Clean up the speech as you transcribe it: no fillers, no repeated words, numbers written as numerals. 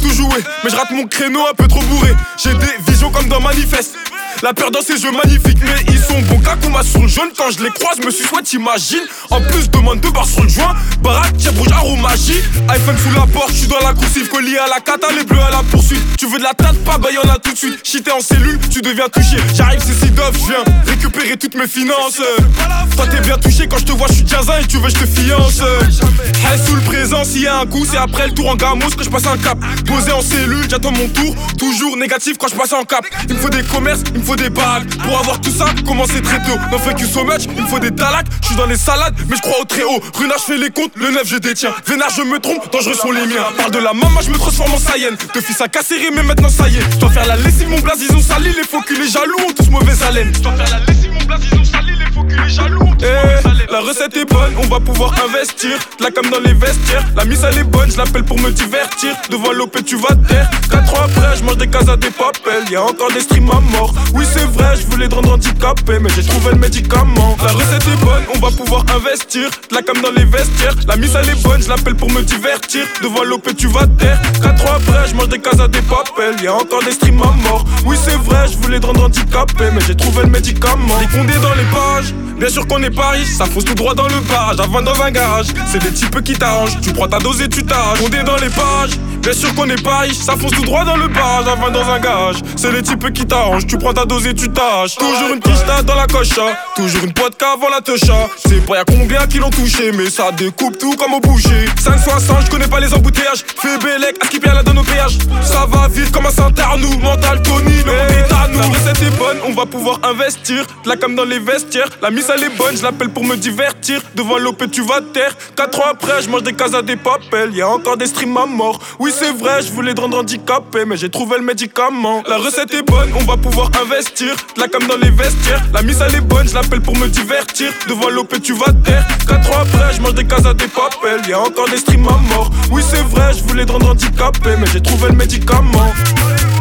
tout jouer, mais je rate mon créneau un peu trop bourré. J'ai des visions comme dans Manifeste. La peur dans ces jeux magnifiques, mais ils sont bons gars qu'on m'a sur le jaune. Quand je les croise, me suis soit t'imagines. En plus, demande 2 bars sur le joint. Baraque, tiens, rouge, arôme magie. iPhone sous la porte, je suis dans la coursive. Collier à la cata, les bleus à la poursuite. Tu veux de la tarte, pas bah y'en a tout de suite. Shité en cellule, tu deviens touché. J'arrive, c'est si dope, je viens récupérer toutes mes finances. Toi t'es bien touché quand je te vois, je suis Jazin et tu veux je te fiance. Hey, sous le présent, s'il y a un coup, c'est après le tour en gamos que je passe un cap. Posé en cellule, j'attends mon tour. Toujours négatif quand je passe en cap. Il me faut des commerces, il me faut des bagues. Pour avoir tout ça, commencer très tôt. Non fait que so much, il me faut des talacs. Je suis dans les salades, mais je crois au très haut. Runard, je fais les comptes, le 9 je détiens. Vénard, je me trompe, dangereux sont les miens. Parle de la maman, je me transforme en Saiyan. Te fils à casser, mais maintenant ça y est. Je dois faire la lessive, mon blaze, ils ont sali. Les faux culs, les jaloux ont tous mauvaise haleine. Je dois faire la lessive, mon blaze, ils ont sali. Les faux culs, les jaloux ont tous mauvaise haleine. La recette est bonne, on va pouvoir investir. De la cam dans les vestiaires. La miss elle est bonne, je l'appelle pour me divertir. Devant l'OP, tu vas te taire. 4 ans après, je mange des casas des papels. Y'a encore des streams à mort. Oui, c'est vrai, je voulais te rendre handicapé, mais j'ai trouvé le médicament. La recette est bonne, on va pouvoir investir. De la cam dans les vestiaires. La miss elle est bonne, je l'appelle pour me divertir. Devant l'OP, tu vas te taire. 4 ans après, je mange des casas des papels. Y'a encore des streams à mort. Oui, c'est vrai, je voulais te rendre handicapé, mais j'ai trouvé le médicament. Les condés dans les pages, bien sûr qu'on est pas riche. Ça fonce tout droit dans le barrage, avant dans un garage. C'est des types qui t'arrangent, tu prends ta dose et tu t'arraches. Condé dans les pages, bien sûr qu'on est pas riche. Ça fonce tout droit dans le barrage, avant dans un garage. C'est les types qui t'arrangent, tu prends ta dose et tu t'arraches. Toujours une quicheta dans la cocha, toujours une vodka avant la techa. C'est pas y'a combien qui l'ont touché, mais ça découpe tout comme au boucher. 560, je connais pas les embouteillages. Fais Bélec, à skipper à la donne au péage. Ça va vite comme un Saint-Arnoux, mental Tony, le monde est à nous. La recette est bonne, on va pouvoir investir. De la cam dans les vestiaires, la miss elle est bonne, je l'appelle pour me divertir. Devant l'OP tu vas te taire. 4 ans après, je mange des casas des papels. Y'a encore des streams à mort. Oui c'est vrai, je voulais te rendre handicapé, mais j'ai trouvé le médicament. La recette est bonne, on va pouvoir investir. De la cam dans les vestiaires, la miss elle est bonne, je l'appelle pour me divertir. Devant l'OP tu vas te taire. 4 ans après, je mange des casas des papels. Y'a encore des streams à mort. Oui c'est vrai, je voulais te rendre handicapé, mais j'ai trouvé le médicament.